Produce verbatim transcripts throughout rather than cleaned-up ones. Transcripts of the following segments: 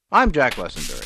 I'm Jack Lessenberry.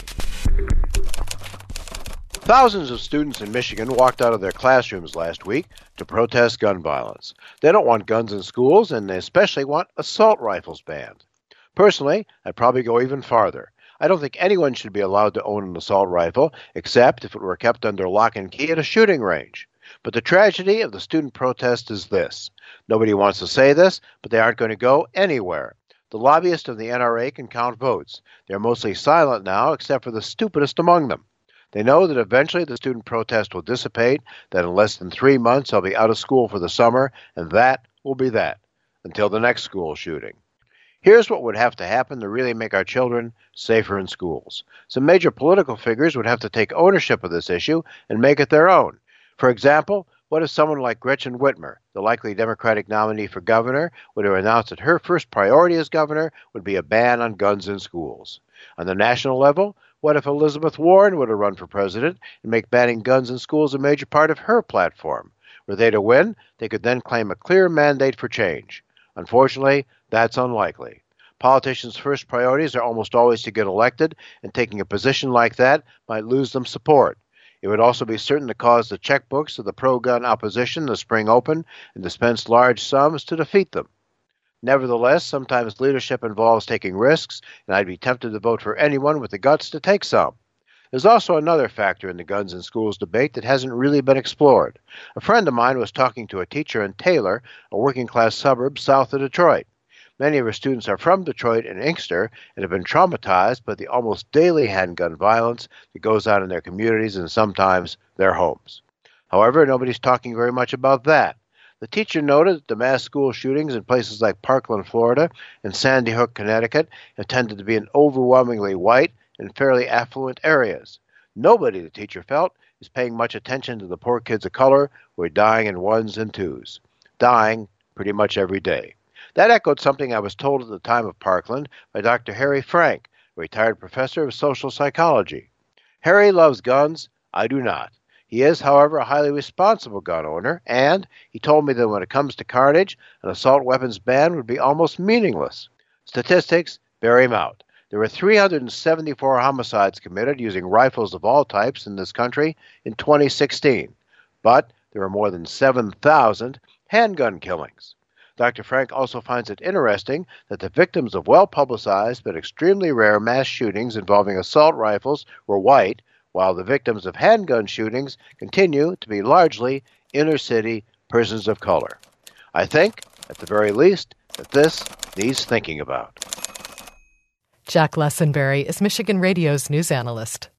Thousands of students in Michigan walked out of their classrooms last week to protest gun violence. They don't want guns in schools, and they especially want assault rifles banned. Personally, I'd probably go even farther. I don't think anyone should be allowed to own an assault rifle, except if it were kept under lock and key at a shooting range. But the tragedy of the student protest is this. Nobody wants to say this, but they aren't going to go anywhere. The lobbyists of the N R A can count votes. They're mostly silent now, except for the stupidest among them. They know that eventually the student protest will dissipate, that in less than three months they'll be out of school for the summer, and that will be that, until the next school shooting. Here's what would have to happen to really make our children safer in schools. Some major political figures would have to take ownership of this issue and make it their own. For example, what if someone like Gretchen Whitmer, the likely Democratic nominee for governor, would have announced that her first priority as governor would be a ban on guns in schools? On the national level, what if Elizabeth Warren would have run for president and make banning guns in schools a major part of her platform? Were they to win, they could then claim a clear mandate for change. Unfortunately, that's unlikely. Politicians' first priorities are almost always to get elected, and taking a position like that might lose them support. It would also be certain to cause the checkbooks of the pro-gun opposition to spring open and dispense large sums to defeat them. Nevertheless, sometimes leadership involves taking risks, and I'd be tempted to vote for anyone with the guts to take some. There's also another factor in the guns in schools debate that hasn't really been explored. A friend of mine was talking to a teacher in Taylor, a working-class suburb south of Detroit. Many of her students are from Detroit and Inkster and have been traumatized by the almost daily handgun violence that goes on in their communities and sometimes their homes. However, nobody's talking very much about that. The teacher noted that the mass school shootings in places like Parkland, Florida, and Sandy Hook, Connecticut, have tended to be in overwhelmingly white and fairly affluent areas. Nobody, the teacher felt, is paying much attention to the poor kids of color who are dying in ones and twos, dying pretty much every day. That echoed something I was told at the time of Parkland by Doctor Harry Frank, a retired professor of social psychology. Harry loves guns. I do not. He is, however, a highly responsible gun owner, and he told me that when it comes to carnage, an assault weapons ban would be almost meaningless. Statistics bear him out. There were three hundred seventy-four homicides committed using rifles of all types in this country in twenty sixteen, but there were more than seven thousand handgun killings. Doctor Frank also finds it interesting that the victims of well-publicized but extremely rare mass shootings involving assault rifles were white, while the victims of handgun shootings continue to be largely inner-city persons of color. I think, at the very least, that this needs thinking about. Jack Lessenberry is Michigan Radio's news analyst.